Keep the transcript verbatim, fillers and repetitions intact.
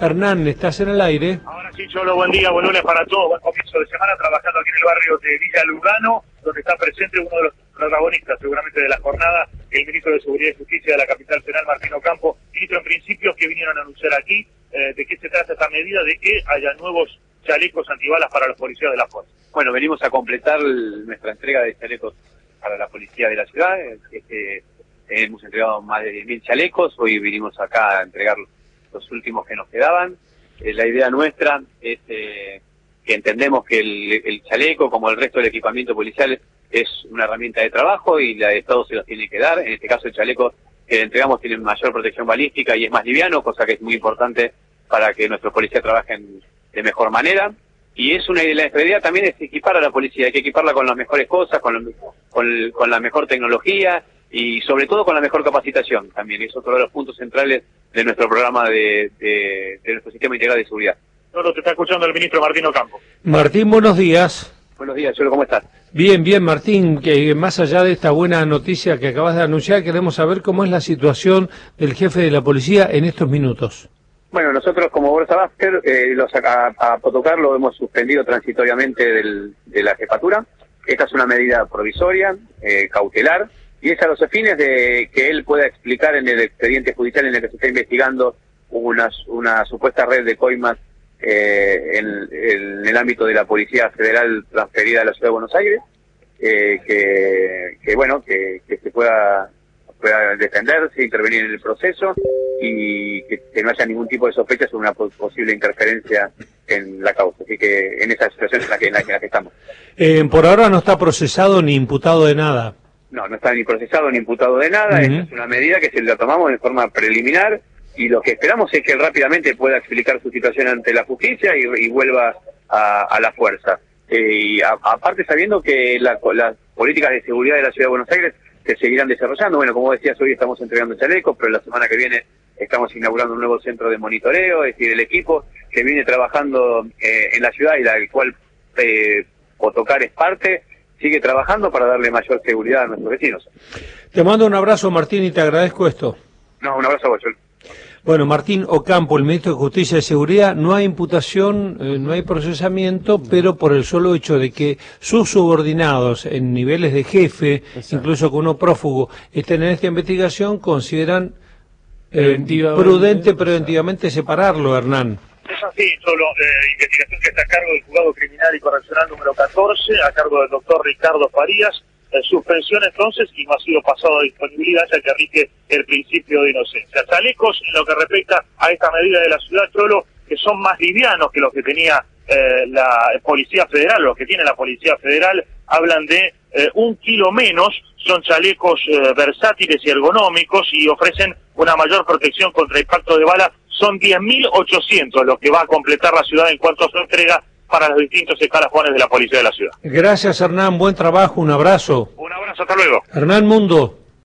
Hernán, ¿estás en el aire? Ahora sí, Cholo, buen día, buen lunes para todos, buen comienzo de semana, trabajando aquí en el barrio de Villa Lugano, donde está presente uno de los protagonistas seguramente de la jornada, el ministro de Seguridad y Justicia de la capital federal, Martín Ocampo. Ministro, en principio, ¿qué vinieron a anunciar aquí? Eh, ¿De qué se trata esta medida? ¿De que haya nuevos chalecos antibalas para los policías de la fuerza? Bueno, venimos a completar el, nuestra entrega de chalecos para la policía de la ciudad. Este, hemos entregado más de diez mil chalecos, hoy vinimos acá a entregar los últimos que nos quedaban. Eh, la idea nuestra es eh, que entendemos que el, el chaleco, como el resto del equipamiento policial, es una herramienta de trabajo y la de Estado se los tiene que dar. En este caso, el chaleco que le entregamos tiene mayor protección balística y es más liviano, cosa que es muy importante para que nuestros policías trabajen de mejor manera. Y es una idea, la idea también es equipar a la policía, hay que equiparla con las mejores cosas, con, lo, con, con la mejor tecnología y sobre todo con la mejor capacitación también. Es otro de los puntos centrales de nuestro programa de, de, de nuestro sistema integral de seguridad. Solo te está escuchando el ministro Martín Ocampo. Martín, buenos días. Buenos días, Cholo, ¿cómo estás? Bien, bien, Martín, que más allá de esta buena noticia que acabas de anunciar, queremos saber cómo es la situación del jefe de la policía en estos minutos. Bueno, nosotros como Bolsa Basker, eh, los a, a Potocar lo hemos suspendido transitoriamente del, de la jefatura. Esta es una medida provisoria, eh, cautelar, y es a los fines de que él pueda explicar en el expediente judicial en el que se está investigando una, una supuesta red de coimas eh, en, en el ámbito de la Policía Federal transferida a la Ciudad de Buenos Aires, eh, que, que bueno, que, que se pueda, pueda defenderse, intervenir en el proceso y que, que no haya ningún tipo de sospecha sobre una posible interferencia en la causa. Así que en esa situación en la que, en la que, en la que estamos. Eh, por ahora no está procesado ni imputado de nada. No, no está ni procesado ni imputado de nada. Uh-huh. Esta es una medida que se la tomamos de forma preliminar y lo que esperamos es que él rápidamente pueda explicar su situación ante la justicia y, y vuelva a, a la fuerza. Eh, y a, aparte sabiendo que la, las políticas de seguridad de la Ciudad de Buenos Aires se seguirán desarrollando. Bueno, como decías, hoy estamos entregando chalecos, pero la semana que viene estamos inaugurando un nuevo centro de monitoreo, es decir, el equipo que viene trabajando eh, en la ciudad y del cual eh, Potocar es parte, sigue trabajando para darle mayor seguridad a nuestros vecinos. Te mando un abrazo, Martín, y te agradezco esto. No, un abrazo a vos, Chol. Bueno, Martín Ocampo, el ministro de Justicia y Seguridad, no hay imputación, eh, no hay procesamiento, pero por el solo hecho de que sus subordinados en niveles de jefe, Exacto. incluso con uno prófugo, estén en esta investigación, consideran eh, prudente preventivamente separarlo, Hernán. Es así, solo eh, investigación que está a cargo del Juzgado Criminal y Correccional número catorce, a cargo del doctor Ricardo Farías. Eh, suspensión entonces y no ha sido pasado a disponibilidad ya que rige el principio de inocencia. Chalecos en lo que respecta a esta medida de la ciudad, Cholo, que son más livianos que los que tenía eh, la Policía Federal, los que tiene la Policía Federal, hablan de eh, un kilo menos, son chalecos eh, versátiles y ergonómicos y ofrecen una mayor protección contra impacto de bala. Son diez mil ochocientos lo que va a completar la ciudad en cuanto a su entrega para los distintos escalafones de la policía de la ciudad. Gracias, Hernán, buen trabajo, un abrazo. Un abrazo, hasta luego. Hernán Mundo.